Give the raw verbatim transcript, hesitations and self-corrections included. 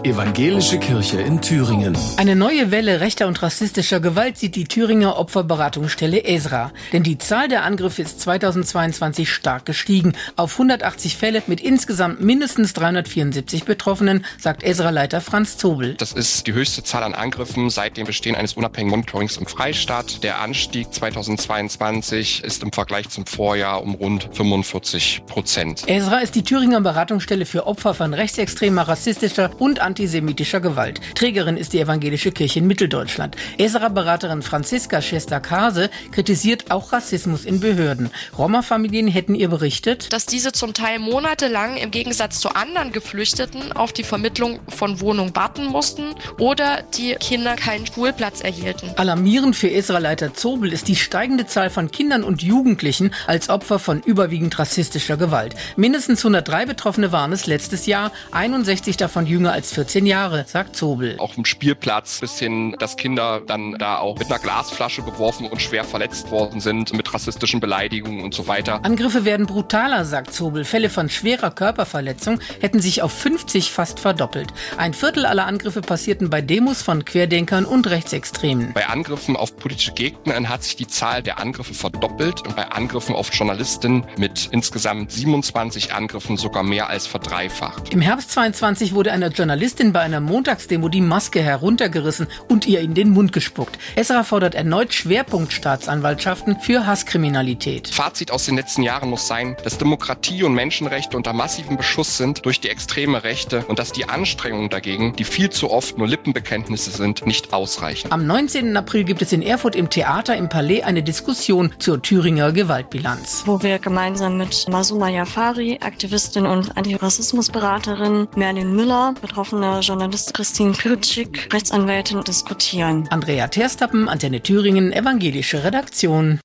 Evangelische Kirche in Thüringen. Eine neue Welle rechter und rassistischer Gewalt sieht die Thüringer Opferberatungsstelle Ezra. Denn die Zahl der Angriffe ist zweitausendzweiundzwanzig stark gestiegen. Auf hundertachtzig Fälle mit insgesamt mindestens dreihundertvierundsiebzig Betroffenen, sagt Ezra-Leiter Franz Zobel. Das ist die höchste Zahl an Angriffen seit dem Bestehen eines unabhängigen Monitorings im Freistaat. Der Anstieg zweitausendzweiundzwanzig ist im Vergleich zum Vorjahr um rund fünfundvierzig Prozent. Ezra ist die Thüringer Beratungsstelle für Opfer von rechtsextremer, rassistischer und antisemitischer Gewalt. Trägerin ist die Evangelische Kirche in Mitteldeutschland. Ezra-Beraterin Franziska Schester-Kase kritisiert auch Rassismus in Behörden. Roma-Familien hätten ihr berichtet, dass diese zum Teil monatelang im Gegensatz zu anderen Geflüchteten auf die Vermittlung von Wohnungen warten mussten oder die Kinder keinen Schulplatz erhielten. Alarmierend für Ezra-Leiter Zobel ist die steigende Zahl von Kindern und Jugendlichen als Opfer von überwiegend rassistischer Gewalt. Mindestens hundertdrei Betroffene waren es letztes Jahr, einundsechzig davon jünger als vierzehn Jahre, sagt Zobel. Auch im Spielplatz bis hin, dass Kinder dann da auch mit einer Glasflasche beworfen und schwer verletzt worden sind, mit rassistischen Beleidigungen und so weiter. Angriffe werden brutaler, sagt Zobel. Fälle von schwerer Körperverletzung hätten sich auf fünfzig fast verdoppelt. Ein Viertel aller Angriffe passierten bei Demos von Querdenkern und Rechtsextremen. Bei Angriffen auf politische Gegner hat sich die Zahl der Angriffe verdoppelt und bei Angriffen auf Journalisten mit insgesamt siebenundzwanzig Angriffen sogar mehr als verdreifacht. Im Herbst zweiundzwanzig wurde einer Journalistin bei einer Montagsdemo die Maske heruntergerissen und ihr in den Mund gespuckt. Ezra fordert erneut Schwerpunktstaatsanwaltschaften für Hasskriminalität. Fazit aus den letzten Jahren muss sein, dass Demokratie und Menschenrechte unter massivem Beschuss sind durch die extreme Rechte und dass die Anstrengungen dagegen, die viel zu oft nur Lippenbekenntnisse sind, nicht ausreichen. Am neunzehnten April gibt es in Erfurt im Theater im Palais eine Diskussion zur Thüringer Gewaltbilanz. Wo wir gemeinsam mit Masuma Jafari, Aktivistin und Antirassismusberaterin Merlin Müller, betroffener Journalist Christine Piritschik, Rechtsanwältin diskutieren. Andrea Terstappen, Antenne Thüringen, evangelische Redaktion.